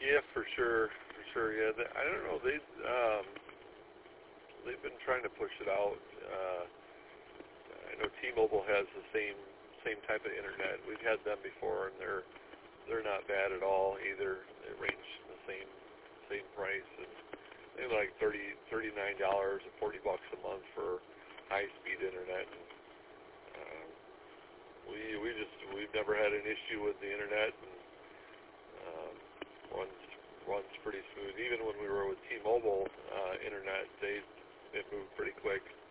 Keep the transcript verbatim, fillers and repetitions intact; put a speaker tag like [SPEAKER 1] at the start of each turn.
[SPEAKER 1] Yeah, for sure, for sure. Yeah, they, I don't know. They um, they've been trying to push it out. Uh, I know T-Mobile has the same same type of internet. We've had them before, and they're they're not bad at all either. They range the same same price, and they're like thirty thirty nine dollars or forty bucks a month for high speed internet. And, uh, we we just we've never had an issue with the internet, and um, runs runs pretty smooth. Even when we were with T-Mobile uh, internet, they it moved pretty quick.